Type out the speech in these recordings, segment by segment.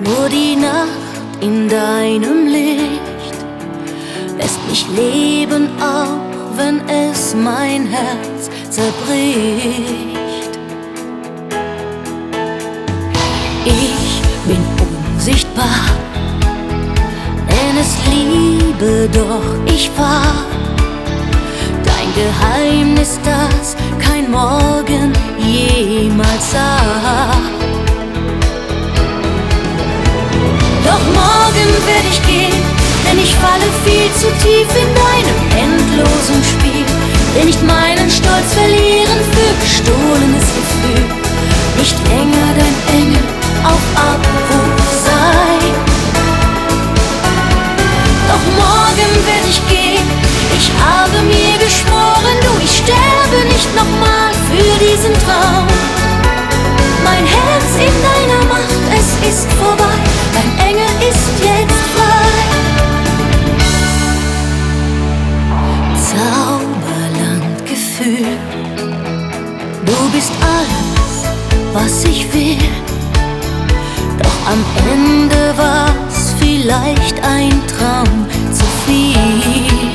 Nur die Nacht in deinem Licht lässt mich leben, auch wenn es mein Herz zerbricht. Ich bin unsichtbar, nenn es Liebe, doch ich war dein Geheimnis, das kein Morgen jemals sah. Doch morgen werd ich gehen, denn ich falle viel zu tief in deinem endlosen Spiel. Will nicht meinen Stolz verlieren für gestohlenes Gefühl. Nicht länger dein Engel auf Abruf sein. Doch morgen werd ich gehen, ich habe mir geschworen, du, ich sterbe nicht nochmal für diesen Traum. Mein Herz in deiner Macht, es ist vorbei, dein Engel ist jetzt frei. Zauberlandgefühl, du bist alles, was ich will. Doch am Ende war's vielleicht ein Traum zu viel.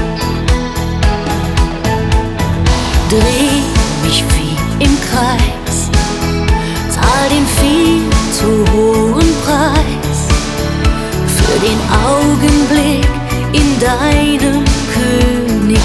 Dreh mich wie im Kreis, zahl den viel zu hohen Preis für den Augenblick in deinem Königreich.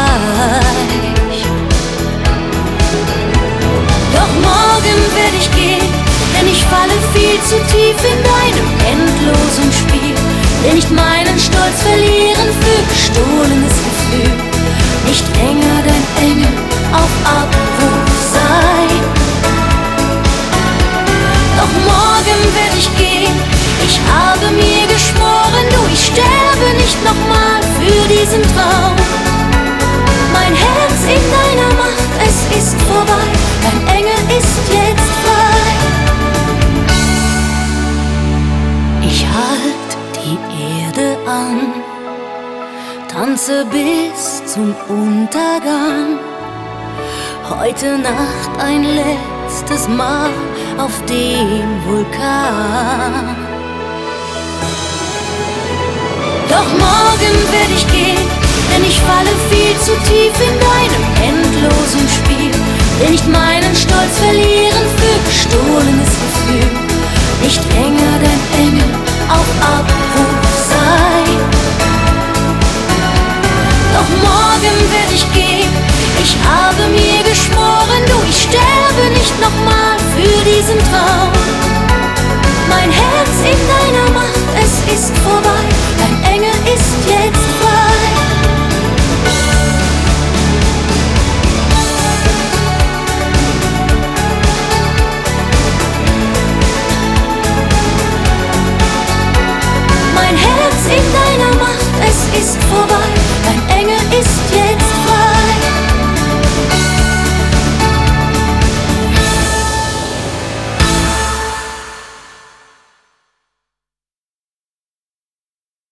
Doch morgen werd ich gehen, denn ich falle viel zu tief in deinem endlosen Spiel. Will nicht meinen Stolz verlieren für gestohlenes Gefühl. Nicht länger dein Engel auf Abruf sein. Doch morgen werd ich gehen, ich habe mir geschworen, du, ich sterbe nicht nochmal für diesen Traum. Mein Herz in deiner Macht, es ist vorbei, dein Engel ist jetzt frei. Ich halt die Erde an, tanze bis zum Untergang. Heute Nacht ein letztes Mal auf dem Vulkan. Doch morgen werd ich gehen, denn ich falle viel zu tief in deinem endlosen Spiel. Will nicht meinen Stolz verlieren für gestohlenes Gefühl. Nicht länger dein Engel auf Abruf